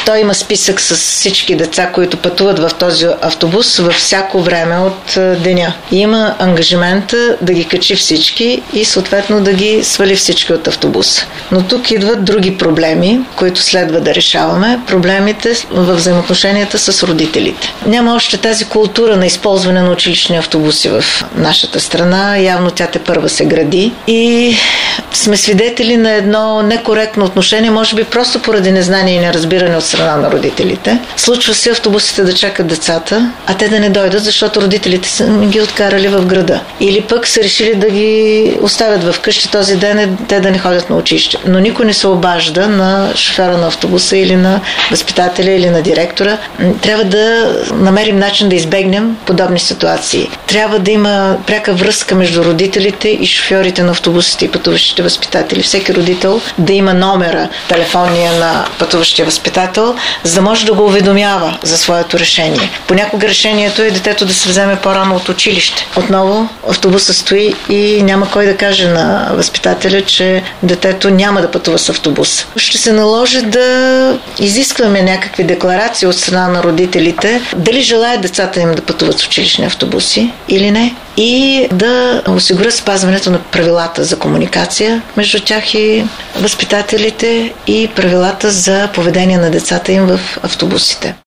Той има списък с всички деца, които пътуват в този автобус във всяко време от деня. И има ангажимента да ги качи всички и съответно да ги свали всички от автобуса. Но тук идват други проблеми, които следва да решаваме. Проблемите в взаимоотношенията с родителите. Няма още тази култура на използване на училищни автобуси в нашата страна. Явно тя тепърва се гради. И сме свидетели на едно некоректно отношение, може би просто поради незнание и неразбиране от страна на родителите. Случва се автобусите да чакат децата, а те да не дойдат, защото родителите са ги откарали в града. Или пък са решили да ги оставят в къщи този ден, те да не ходят на училище. Но никой не се обажда на шофьора на автобуса или на възпитателя или на директора. Трябва да намерим начин да избегнем подобни ситуации. Трябва да има пряка връзка между родителите и шофьорите на автобусите и пътуващите възпитатели. Всеки родител да има номера, телефонния на пътуващия възпитател, за да може да го уведомява за своето решение. Понякога решението е детето да се вземе по-рано от училище. Отново автобуса стои и няма кой да каже на възпитателя, че детето няма да пътува с автобус. Ще се наложи да изискваме някакви декларации от страна на родителите, дали желаят децата им да пътуват с училищни автобуси или не, и да осигурят спазването на правилата за комуникация между тях и възпитателите и правилата за поведение на децата им в автобусите.